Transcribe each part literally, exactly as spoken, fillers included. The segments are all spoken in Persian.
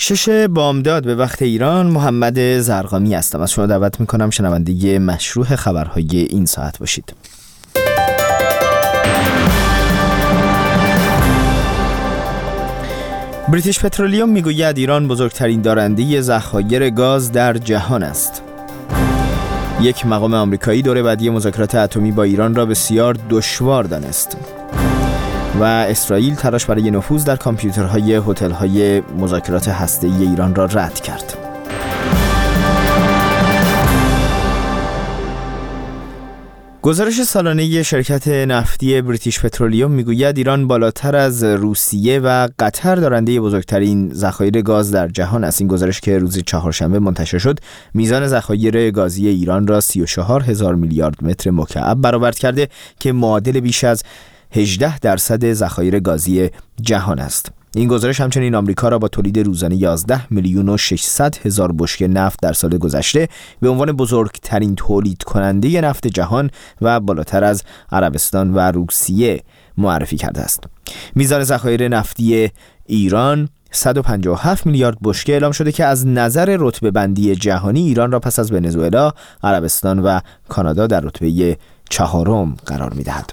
شش بامداد به وقت ایران. محمد زرقامی هستم. از شما دعوت میکنم شنونده مشروع خبرهای این ساعت باشید. بریتیش پترولیوم میگوید ایران بزرگترین دارنده ذخایر گاز در جهان است. یک مقام آمریکایی دوره بعدی مذاکرات اتمی با ایران را بسیار دشوار دانست. و اسرائیل تلاش برای نفوذ در کامپیوترهای هتل‌های مذاکرات هسته‌ای ایران را رد کرد. گزارش سالانه شرکت نفتی بریتیش پترولیوم میگوید ایران بالاتر از روسیه و قطر دارنده بزرگترین ذخایر گاز در جهان است. این گزارش که روز چهارشنبه منتشر شد میزان ذخایر گازی ایران را سی و چهار هزار میلیارد متر مکعب برآورد کرده که معادل بیش از هجده درصد ذخایر گازی جهان است. این گزارش همچنین آمریکا را با تولید روزانه یازده میلیون و ششصد هزار بشکه نفت در سال گذشته به عنوان بزرگترین تولید کننده نفت جهان و بالاتر از عربستان و روسیه معرفی کرده است. میزان ذخایر نفتی ایران صد و پنجاه و هفت میلیارد بشکه اعلام شده که از نظر رتبه بندی جهانی ایران را پس از ونزوئلا، عربستان و کانادا در رتبه چهارم قرار می‌دهد.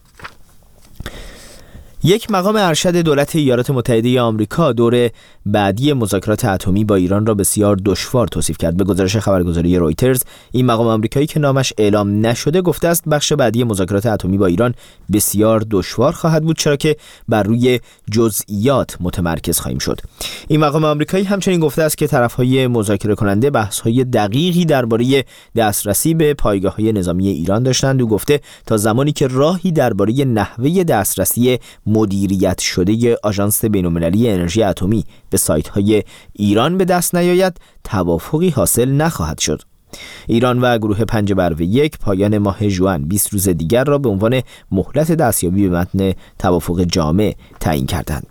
یک مقام ارشد دولت ایالات متحده آمریکا دور بعدی مذاکرات اتمی با ایران را بسیار دشوار توصیف کرد. به گزارش خبرگزاری رویترز، این مقام آمریکایی که نامش اعلام نشده گفته است بخش بعدی مذاکرات اتمی با ایران بسیار دشوار خواهد بود، چرا که بر روی جزئیات متمرکز خواهیم شد. این مقام آمریکایی همچنین گفته است که طرف‌های مذاکره کننده بحث‌های دقیقی درباره دسترسی به پایگاه‌های نظامی ایران داشتند. او گفته تا زمانی که راهی درباره نحوه دسترسی مدیریت شده آژانس بین‌المللی انرژی اتمی به سایت‌های ایران به دست نیاید، توافقی حاصل نخواهد شد. ایران و گروه پنج برابر یک پایان ماه ژوئن بیست روز دیگر را به عنوان مهلت دستیابی به متن توافق جامع تعیین کردند.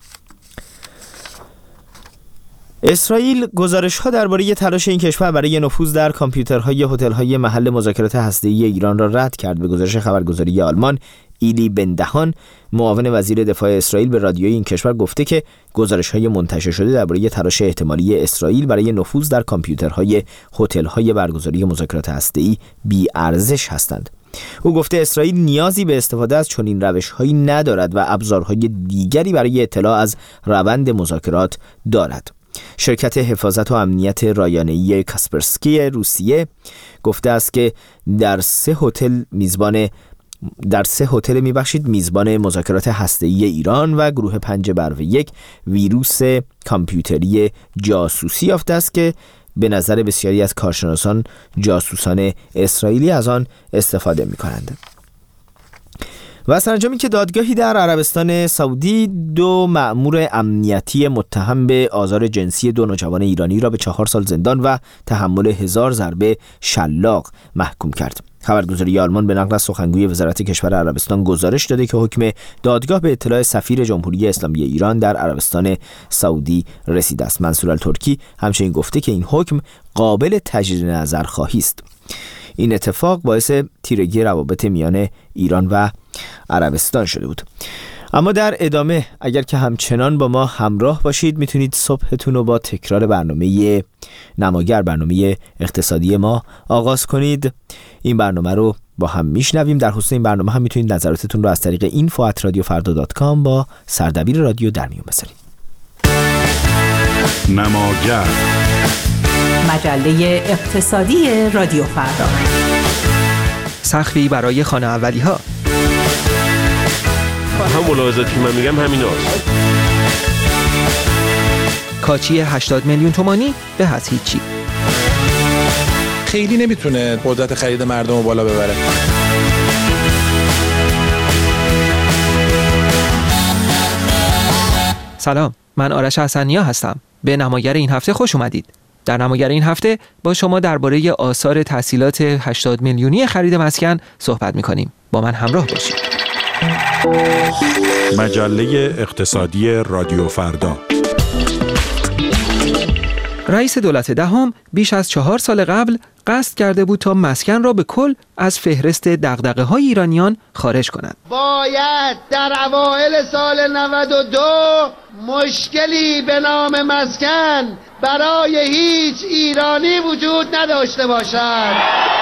اسرائیل گزارش‌ها درباره تلاش این کشور برای نفوذ در کامپیوترهای هتل‌های محل مذاکرات هسته‌ای ایران را رد کرد. به گزارش خبرگزاری آلمان، ایلی بندهان، معاون وزیر دفاع اسرائیل، به رادیوی این کشور گفته که گزارش‌های منتشر شده درباره تلاش احتمالی اسرائیل برای نفوذ در کامپیوترهای هتل‌های برگزاری مذاکرات هسته‌ای بی‌ارزش هستند. او گفته اسرائیل نیازی به استفاده از چنین روش‌هایی ندارد و ابزارهای دیگری برای اطلاع از روند مذاکرات دارد. شرکت حفاظت و امنیت رایانه‌ای کاسپرسکی روسیه گفته است که در سه هتل میزبان در سه هتل میبخشید میزبان مذاکرات هسته‌ای ایران و گروه پنج برابر یک ویروس کامپیوتری جاسوسی یافته است که به نظر بسیاری از کارشناسان جاسوسان اسرائیلی از آن استفاده می‌کنند. و سرانجامی که دادگاهی در عربستان سعودی دو مأمور امنیتی متهم به آزار جنسی دو نوجوان ایرانی را به چهار سال زندان و تحمل هزار ضربه شلاق محکوم کرد. خبرگزاری آلمان به نقل از سخنگوی وزارت کشور عربستان گزارش داده که حکم دادگاه به اطلاع سفیر جمهوری اسلامی ایران در عربستان سعودی رسیده است. منصور الترکی همچنین گفته که این حکم قابل تجدید نظر خواهی است. این اتفاق باعث تیرگی روابط میان ایران و عربستان شده بود. اما در ادامه اگر که همچنان با ما همراه باشید میتونید صبحتون رو با تکرار برنامه نماگر، برنامه اقتصادی ما آغاز کنید. این برنامه رو با هم میشنویم. در خصوص این برنامه هم میتونید نظراتتون رو از طریق اینفو ات رادیو فردا دات کام با سردبیر رادیو در میون بذارید. نماگر، مجله اقتصادی رادیو فردا. سخفی برای خانه اولی ها. هم ملاحظاتی که من میگم همین هاست. کاچی هشتاد میلیون تومانی به از هیچی. خیلی نمیتونه قدرت خرید مردم رو بالا ببره. سلام، من آرش حسنیا هستم. به نماگر این هفته خوش اومدید. در نماگر این هفته با شما درباره آثار تسهیلات هشتاد میلیونی خرید مسکن صحبت می‌کنیم. با من همراه باشید. مجله اقتصادی رادیو فردا. رئیس دولت دهم بیش از چهار سال قبل قصد کرده بود تا مسکن را به کل از فهرست دغدغه‌های ایرانیان خارج کند. باید در اوایل سال نود و دو مشکلی به نام مسکن برای هیچ ایرانی وجود نداشته باشد.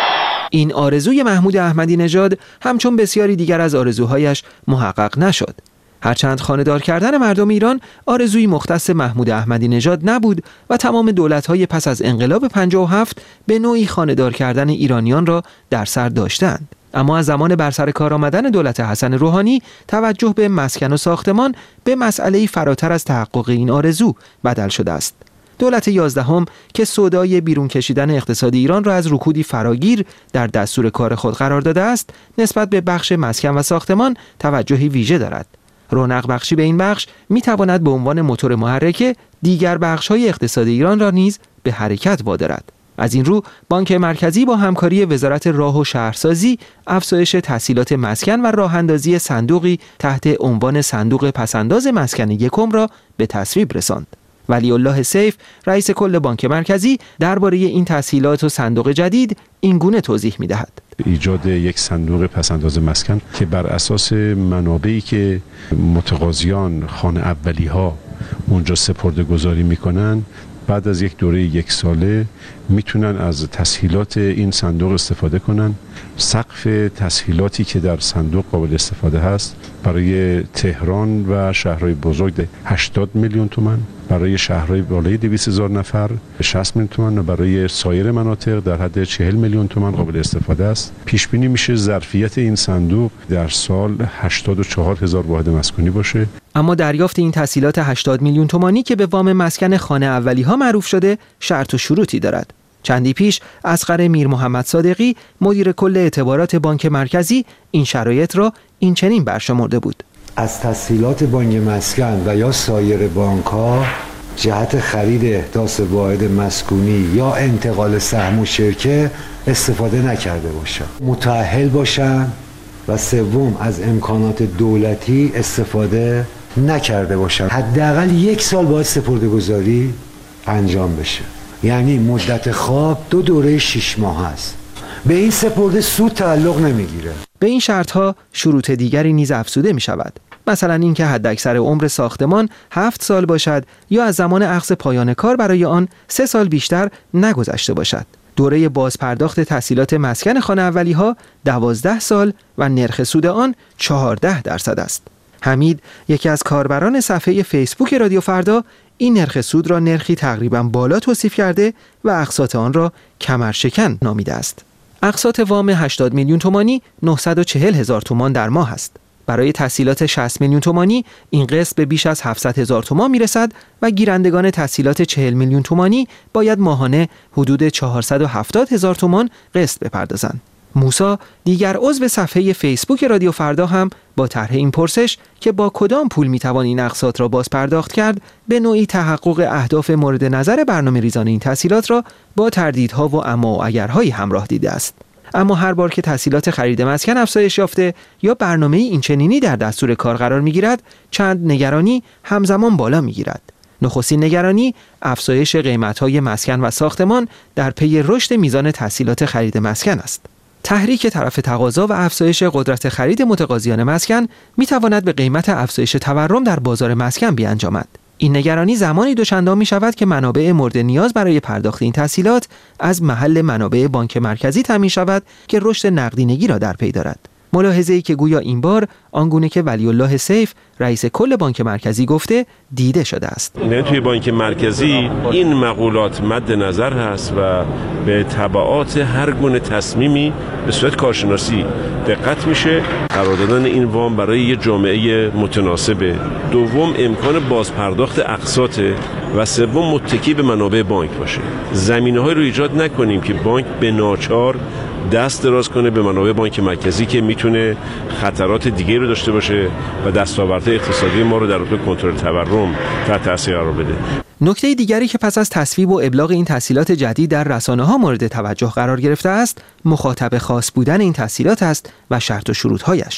این آرزوی محمود احمدی نژاد همچون بسیاری دیگر از آرزوهایش محقق نشد. هرچند خانه‌دار کردن مردم ایران آرزویی مختص محمود احمدی نژاد نبود و تمام دولت‌های پس از انقلاب پنجاه و هفت به نوعی خانه‌دار کردن ایرانیان را در سر داشتند. اما از زمان بر سر کار آمدن دولت حسن روحانی توجه به مسکن و ساختمان به مسئله‌ای فراتر از تحقق این آرزو بدل شده است. دولت یازدهم که سودای بیرون کشیدن اقتصاد ایران را از رکودی فراگیر در دستور کار خود قرار داده است، نسبت به بخش مسکن و ساختمان توجهی ویژه دارد. رونق بخشی به این بخش می تواند به عنوان موتور محرک دیگر بخش‌های اقتصاد ایران را نیز به حرکت وادارد. از این رو بانک مرکزی با همکاری وزارت راه و شهرسازی افزایش تسهیلات مسکن و راه‌اندازی صندوقی تحت عنوان صندوق پسنداز مسکن یکم را به تصویب رساند. ولی الله سیف رئیس کل بانک مرکزی درباره این تسهیلات و صندوق جدید این گونه توضیح می‌دهد. ایجاد یک صندوق پسنداز مسکن که بر اساس منابعی که متقاضیان خانه اولی‌ها اونجا سپرده‌گذاری می‌کنن، بعد از یک دوره یک ساله میتونن از تسهیلات این صندوق استفاده کنن. سقف تسهیلاتی که در صندوق قابل استفاده هست برای تهران و شهرهای بزرگ هشتاد میلیون تومان، برای شهرهای بالای دویست هزار نفر شصت میلیون تومان و برای سایر مناطق در حد چهل میلیون تومان قابل استفاده است. پیش بینی میشه ظرفیت این صندوق در سال هشتاد و چهار هزار واحد مسکونی باشه. اما دریافت این تسهیلات هشتاد میلیون تومانی که به وام مسکن خانه اولی ها معروف شده شرط و شروطی دارد. چندی پیش اصغر میر محمد صادقی مدیر کل اعتبارات بانک مرکزی این شرایط را این چنین برشمرده بود: از تسهیلات بانک مسکن و یا سایر بانک ها جهت خرید احداث واحد مسکونی یا انتقال سهم و شرکه استفاده نکرده باشند، متأهل باشند و سوم از امکانات دولتی استفاده نکرده باشند. حداقل یک سال باید سپرده‌گذاری انجام بشه، یعنی مدت خواب دو دوره شش ماه است. به این سپرده سود تعلق نمیگیره. به این شرطها شروط دیگری نیز افزوده می شود. مثلا اینکه حداکثر عمر ساختمان هفت سال باشد یا از زمان اخذ پایان کار برای آن سه سال بیشتر نگذشته باشد. دوره بازپرداخت تسهیلات مسکن خانه اولی ها دوازده سال و نرخ سود آن چهارده درصد است. حمید، یکی از کاربران صفحه فیسبوک رادیو فردا، این نرخ سود را نرخی تقریباً بالا توصیف کرده و اقساط آن را کمرشکن نامیده است. اقساط وام هشتاد میلیون تومانی نهصد و چهل هزار تومان در ماه است. برای تسهیلات شصت میلیون تومانی این قسط به بیش از هفتصد هزار تومان میرسد و گیرندگان تسهیلات چهل میلیون تومانی باید ماهانه حدود چهارصد و هفتاد هزار تومان قسط بپردازند. موسی، دیگر عضو صفحه فیسبوک رادیو فردا، هم با طرح این پرسش که با کدام پول میتوان این اقساط را باز پرداخت کرد، به نوعی تحقق اهداف مورد نظر برنامه ریزان این تسهیلات را با تردیدها و اما و اگرهایی همراه دیده است. اما هر بار که تسهیلات خرید مسکن افزایش یافته یا برنامه این چنینی در دستور کار قرار میگیرد، چند نگرانی همزمان بالا میگیرد. نخستین نگرانی افزایش قیمت‌های مسکن و ساختمان در پی رشد میزان تسهیلات خرید مسکن است. تحریک طرف تقاضا و افزایش قدرت خرید متقاضیان مسکن می تواند به قیمت افزایش تورم در بازار مسکن بیانجامد. این نگرانی زمانی دوچندان می شود که منابع مورد نیاز برای پرداخت این تسهیلات از محل منابع بانک مرکزی تامین شود که رشد نقدینگی را در پی دارد. ملاحظه‌ای که گویا این بار آنگونه که ولی الله سیف رئیس کل بانک مرکزی گفته دیده شده است. یعنی توی بانک مرکزی این مقولات مد نظر هست و به تبعات هر گونه تصمیمی به صورت کارشناسی دقت میشه. قرار دادن این وام برای یه جامعه متناسبه. دوم، امکان بازپرداخت اقساط و سوم، متکی به منابع بانک باشه. زمینه‌های رو ایجاد نکنیم که بانک به ناچار دست دراز کنه به منابع بانک مرکزی که میتونه خطرات دیگه رو داشته باشه و دستاوردهای اقتصادی ما رو در رابطه کنترل تورم تحت تاثیر قرار بده. نکته دیگری که پس از تصویب و ابلاغ این تسهیلات جدید در رسانه‌ها مورد توجه قرار گرفته است، مخاطب خاص بودن این تسهیلات است و شرط و شروط‌هایش.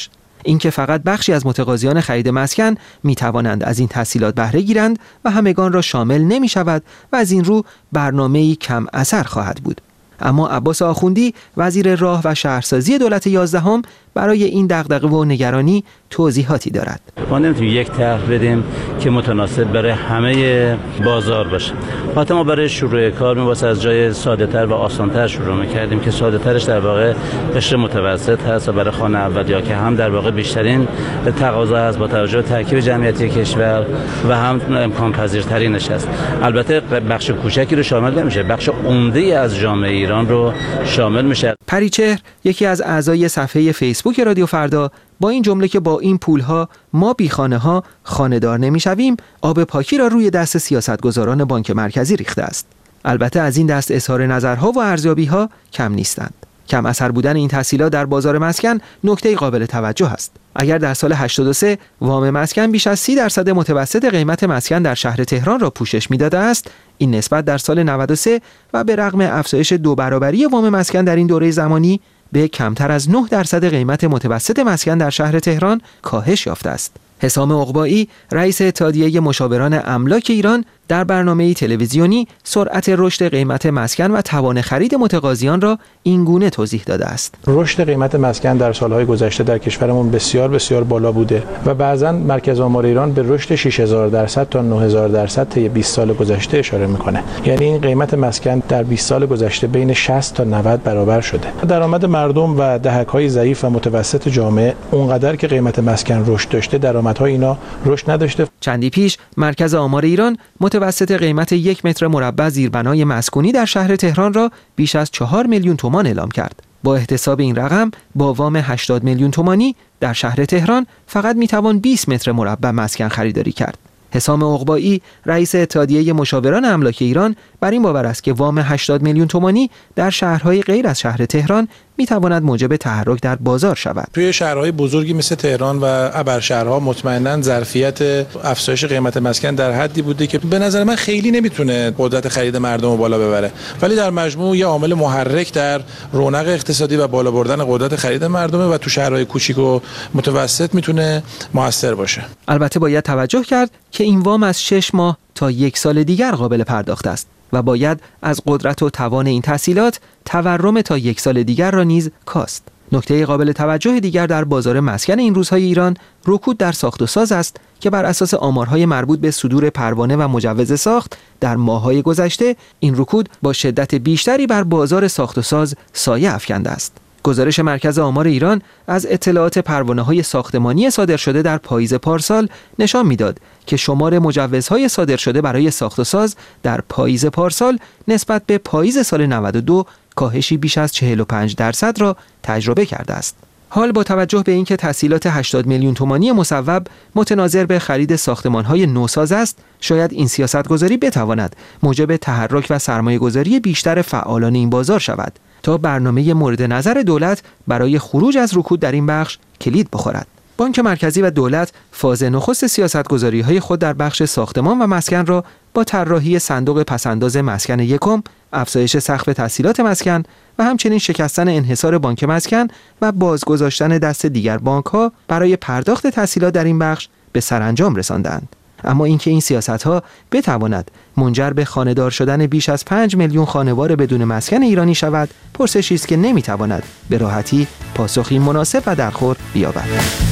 اینکه فقط بخشی از متقاضیان خرید مسکن می توانند از این تسهیلات بهره گیرند و همگان را شامل نمی شود و از این رو برنامه‌ای کم اثر خواهد بود. اما عباس آخوندی وزیر راه و شهرسازی دولت یازدهم برای این دغدغه و نگرانی توضیحاتی دارد. ما نمیتونیم یک طرح بدیم که متناسب برای همه بازار باشه. حتی ما برای شروع کار می‌واسه از جای ساده‌تر و آسان‌تر شروع می‌کردیم که ساده‌ترش در واقع قشر متوسط هست و برای خانه اولیا که هم در واقع بیشترین تقاضا هست با توجه به ترکیب جمعیتی کشور و هم امکان پذیرترینش است. البته بخش کوچکی رو شامل نمیشه، بخش عمده از جامعه ایران رو شامل میشه. پریچهر یکی از اعضای صفحه فیسبوک رادیو فردا با این جمله که با این پولها ما بی خانه ها خانه دار نمیشویم آب پاکی را روی دست سیاستگزاران بانک مرکزی ریخته است. البته از این دست اظهار نظرها و ارزیابی‌ها کم نیستند. کم اثر بودن این تسهیلات در بازار مسکن نکته قابل توجه است. اگر در سال هشتاد و سه وام مسکن بیش از سی درصد متوسط قیمت مسکن در شهر تهران را پوشش می‌داده است، این نسبت در سال نود و سه و به رغم افزایش دو برابری وام مسکن در این دوره زمانی به کمتر از نه درصد قیمت متوسط مسکن در شهر تهران کاهش یافته است. حسام عقبایی رئیس اتحادیه مشاوران املاک ایران در برنامه‌ای تلویزیونی سرعت رشد قیمت مسکن و توان خرید متقاضیان را اینگونه توضیح داده است. رشد قیمت مسکن در سالهای گذشته در کشورمون بسیار بسیار بالا بوده و بعضاً مرکز آمار ایران به رشد شش هزار درصد تا نه هزار درصد طی بیست سال گذشته اشاره میکنه. یعنی این قیمت مسکن در بیست سال گذشته بین شصت تا نود برابر شده. درآمد مردم و دهک‌های ضعیف و متوسط جامعه اونقدر که قیمت مسکن رشد داشته، درآمدهای اینا رشد نداشته. چندی پیش مرکز آمار ایران متوسط قیمت یک متر مربع زیربنای مسکونی در شهر تهران را بیش از چهار میلیون تومان اعلام کرد. با احتساب این رقم با وام هشتاد میلیون تومانی در شهر تهران فقط میتوان بیست متر مربع مسکن خریداری کرد. حسام عقبایی رئیس اتحادیه مشاوران املاک ایران بر این باور است که وام هشتاد میلیون تومانی در شهرهای غیر از شهر تهران میتواند موجب تحرک در بازار شود. توی شهرهای بزرگی مثل تهران و ابرشهرها مطمئناً ظرفیت افزایش قیمت مسکن در حدی بوده که به نظر من خیلی نمیتونه قدرت خرید مردم رو بالا ببره، ولی در مجموع یه عامل محرک در رونق اقتصادی و بالا بردن قدرت خرید مردمه و تو شهرهای کوچیک و متوسط میتونه موثر باشه. البته باید توجه کرد که این وام از شش ماه تا یک سال دیگر قابل پرداخت است و باید از قدرت و توان این تسهیلات تورم تا یک سال دیگر را نیز کاست. نکته قابل توجه دیگر در بازار مسکن این روزهای ایران رکود در ساخت و ساز است که بر اساس آمارهای مربوط به صدور پروانه و مجوز ساخت در ماه‌های گذشته این رکود با شدت بیشتری بر بازار ساخت و ساز سایه افکنده است. گزارش مرکز آمار ایران از اطلاعات پروانه‌های ساختمانی صادر شده در پاییز پارسال نشان می‌داد که شمار مجوزهای صادر شده برای ساخت و ساز در پاییز پارسال نسبت به پاییز سال نود و دو کاهشی بیش از چهل و پنج درصد را تجربه کرده است. حال با توجه به اینکه تسهیلات هشتاد میلیون تومانی مصوب متناظر به خرید ساختمان‌های نوساز است، شاید این سیاست‌گذاری بتواند موجب تحرک و سرمایه‌گذاری بیشتر فعالان این بازار شود تا برنامه مورد نظر دولت برای خروج از رکود در این بخش کلید بخورد. بانک مرکزی و دولت فاز نخست سیاست‌گذاری‌های خود در بخش ساختمان و مسکن را با طراحی صندوق پس‌انداز مسکن یکم، افزایش سقف تسهیلات مسکن و همچنین شکستن انحصار بانک مسکن و بازگذاشتن دست دیگر بانک‌ها برای پرداخت تسهیلات در این بخش به سرانجام رساندند. اما اینکه این سیاست‌ها بتواند منجر به خانه‌دار شدن بیش از پنج میلیون خانوار بدون مسکن ایرانی شود، پرسشی است که نمی‌تواند به راحتی پاسخی مناسب و درخور بیابد.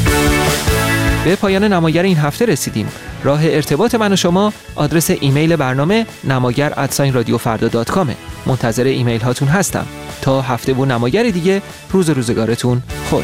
به پایان نماگر این هفته رسیدیم. راه ارتباط من و شما آدرس ایمیل برنامه نماگر ات رادیو فردا دات کام. منتظر ایمیل هاتون هستم. تا هفته و نماگر دیگه، روز و روزگارتون خوش.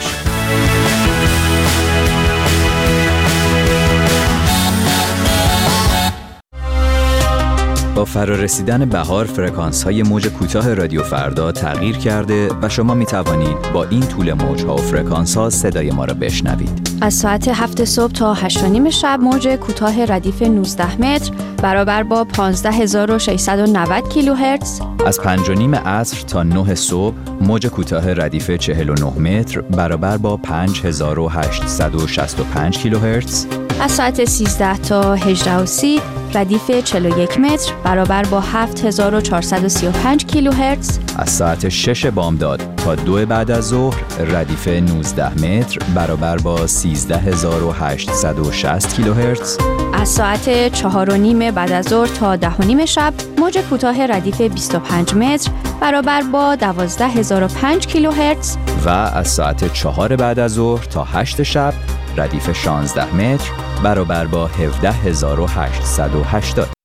با فرارسیدن بهار فرکانس‌های موج کوتاه رادیو فردا تغییر کرده و شما می توانید با این طول موج‌ها و فرکانس‌ها صدای ما را بشنوید. از ساعت هفت صبح تا هشت و نیم شب موج کوتاه ردیف نوزده متر برابر با پانزده هزار و ششصد و نود کیلوهرتز. از پنج و نیم عصر تا نه صبح موج کوتاه ردیف چهل و نه متر برابر با پنج هزار و هشتصد و شصت و پنج کیلوهرتز. از ساعت سیزده تا هجده و سی ردیف چهل و یک متر برابر با هفت هزار و چهارصد و سی و پنج کیلوهرتز. از ساعت شش بامداد تا دو بعد از ظهر ردیف نوزده متر برابر با سیزده هزار و هشتصد و شصت کیلوهرتز. از ساعت چهار و نیم بعد از ظهر تا ده و نیم شب موج کوتاه ردیف بیست و پنج متر برابر با دوازده هزار و پنج کیلوهرتز. و از ساعت چهار بعد از ظهر تا هشت شب ردیف شانزده متر برابر با هفده هزار و هشتصد و هشتاد.